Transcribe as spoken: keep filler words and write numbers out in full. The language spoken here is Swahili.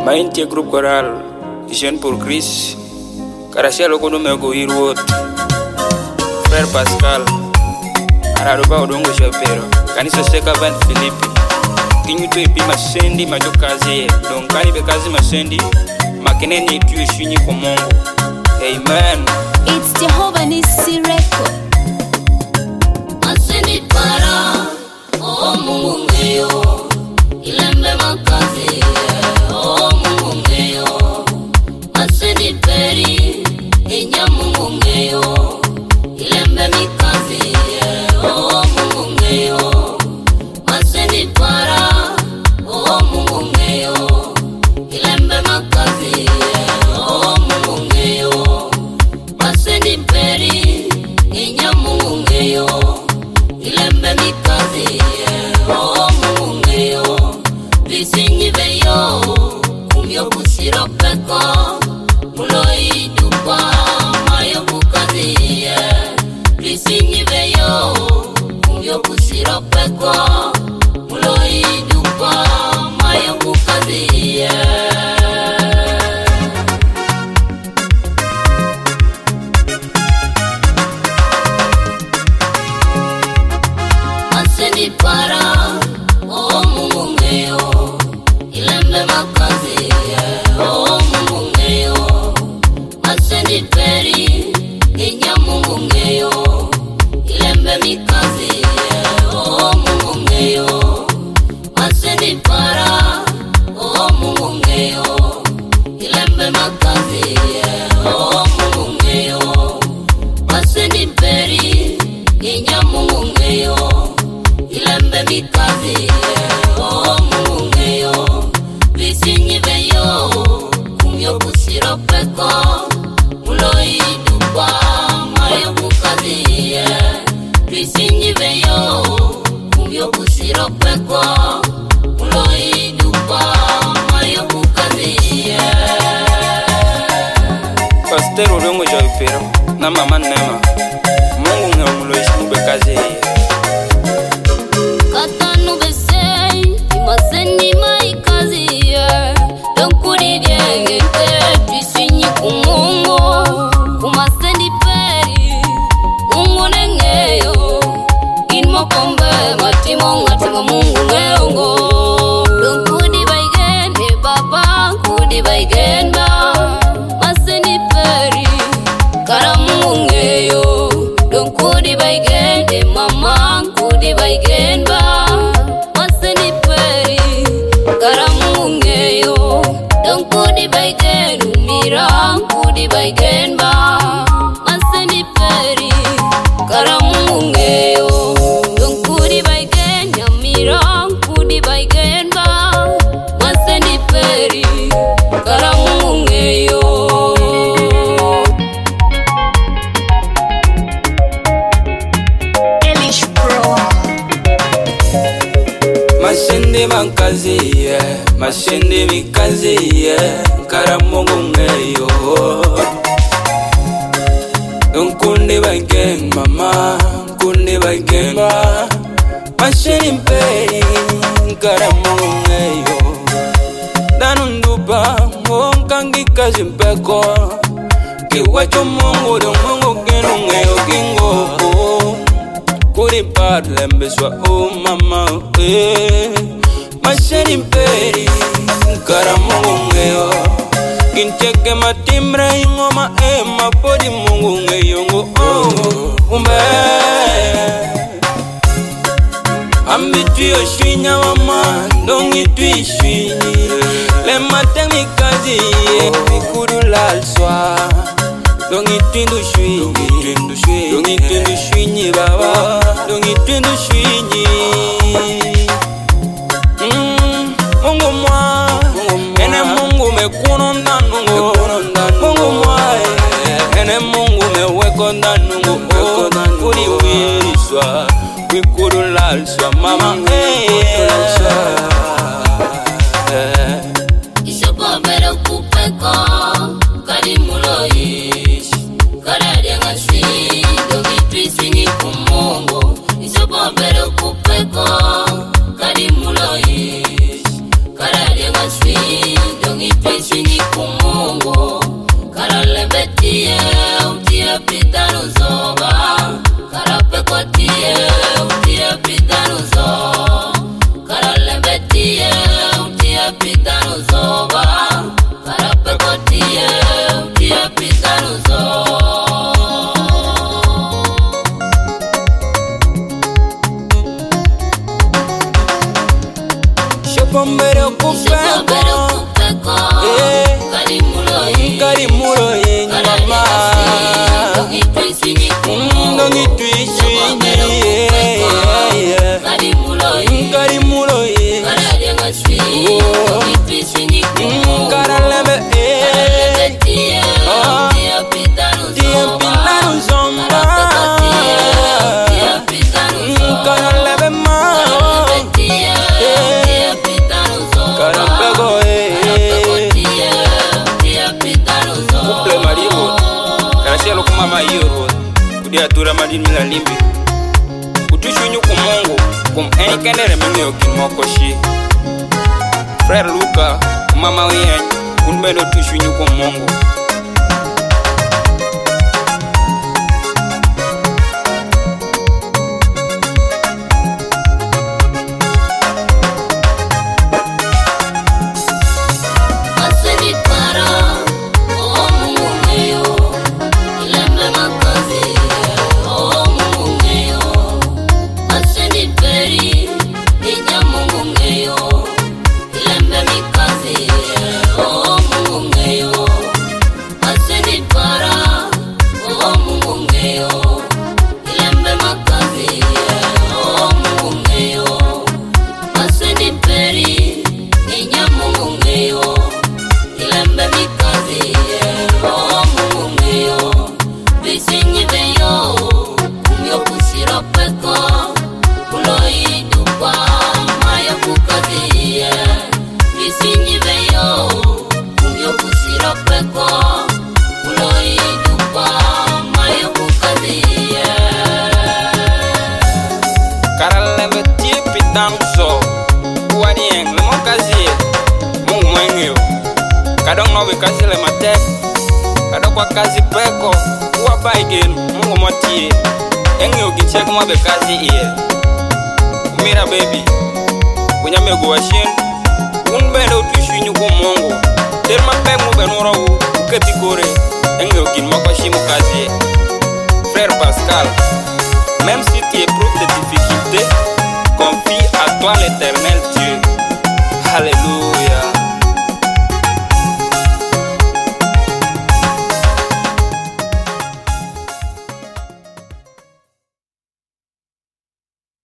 Maintie groupe choral Jeune pour Christ. Karachia loko no mego hirwot. Frère Pascal Araruba odongo shopero. Kanisa seka van Philippe. Kinyuto ipi masendi majo kazi. Donkani be kazi masendi. Makeneni tuye shini kwa Mungu. Amen. It's Jehovah Nissi record. Masendi para oh Mungu ngeyo. Ilembe makazi oh Mungu ngeyo. Masendi peri inya Mungu ngeyo. Ilembe mikazi oh Mungu ngeyo. Masendi para oh Mungu ngeyo. Ilembe makazi oh Mungu ngeyo. Masendi peri inya Mungu ngeyo. Ilembe mikazi oh Mungu ngeyo. Visinyi beyo kumyo kushiro peko. Muloi dupa mayo kukaziye. Visinyi beyo kumyo kushiro peko. Muloi dupa mayo kukaziye. Masendi para oh Mungu ngeyo. Ilembe makazi oh Mungu ngeyo. Masendi peri inya Mungu ngeyo. Ilembe mikazi oh Mungu ngeyo. Masendi para oh Mungu ngeyo. Ilembe makazi oh Mungu ngeyo. Masendi peri inya Mungu ngeyo. Ilembe mikazi oh Mungu ngeyo. Visinyi beyo kumyo kushiro peko. Muloi dupa mayo kukaziye. Visinyi beyo kumyo kushiro peko. Muloi dupa mayo kukaziye. Pasteur odongo shopero. Na mama nema. Mungu ngeyo muloi shini kazi. Katanu besei imasendi maikazi ye. Donkuri diengente twisinyi kumungu. Kumasendi peri Mungu nengeyo. Inmo kombe matimo ngatingo Mungu ngeongo. Donkudi baigende baba kudi baigenda. Masendi peri kara Mungu ngeyo. Donkudi baigende mama kudi baigenda. Masendi peri kara Mungu ngeyo. Donkudi baigende umira kudi baigenda. Masendi peri kara Mungu ngeyo. Donkudi baigende umira kudi baigenda. Masendi peri kara Mungu ngeyo. Elish Pro. Masende makazi masende mikazi kara Mungu ngeyo. Nkunde bagen mama kunde bagen ba. Masende mperi kara Mungu ngeyo. Danundupa ngonkangi kazi mpeko. Kiwacho Mungu do Mungu kenu ngeyo kingo. Kuri parle mbeswa oh mama eh. Maseni mperi kara Mungu ngeyo. Kincheke matimre ingoma eh mapodi Mungu ngeyo ngo oh umbe. Ambi tuyo shwinya wama dongi tui shwinyi. Le matin mikazi ye mikuru lalswa. Dongi twindu shwinyi. Dongi twindu shwinyi baba. Dongi twindu shwinyi. Mm, Mungu mwa ene Mungu mekuno ndanungo. Mungu mwa ene Mungu meweko ndanungo. Kuri wiriswa wikuru lalswa mama eh. Isoko bero kupeko kadi muloi. Kara denga shi dogi twisinyi kumungu. Isoko bero kupeko kadi muloi. Kara denga shi dongi tie, utia pitano zoba. Karapeko tie, utia pitano zoba. Shopombere kupeko, eh, Karimuloyi, karimuloyi mama. Ndongitwisini kumongo, Ndongitwisini, yeah, Karimuloyi, karimuloyi, Karadenga swi, Ndongitwisini kumongo, karalebe, eh, Karalebe tie, utia pitano tie zoba. pitano zomba. Karapeko tie, utia pitano zoba. Karalebe ma, Karalebe tie, utia pitano zoba. karapego, eh, Karapeko tie, utia pitano zoba. Couple marigo, karasia lo kumama yoro, kudia tura madin mila limbi. Kutushunyu kumongo, kum eni kendere mimi okimoko shi. Frère Luka, kumama wien, kunbendo tushunyu kumongo. Aseni para, oh Mungu ngeyo, ilembe makazi, oh Mungu ngeyo. Aseni peri, ija Mungu ngeyo, ilembe mikazi, oh Mungu ngeyo. Aseni para, oh Mungu ngeyo, ilembe makazi, oh Mungu ngeyo. Aseni peri, ija Mungu ngeyo. Ilembe mikazi, oh Mungu ngeyo. Bisinyi beyo, kumyo kushira peko. Uloi dupa, mayo kukazi, bisinyi beyo, kumyo kushira peko. Uloi dupa, mayo kukazi. Karalebe tie pitano zo, kuani eng lemo kazi, mungu mwengeyo. Kadong no be kazi le matek, kadong kwa kazi peko, kuwa baigen, mungu motie. Engi ukichek mo be kazi iye. Mira baby, kunyame guwashin, unbende utushunyu kumongo. Terma pek mo benura u, uketi kore, engi ukin moko shimu kazi. Frère Pascal, même si tu éprouves des difficultés, confie à toi l'Éternel Dieu. Alléluia.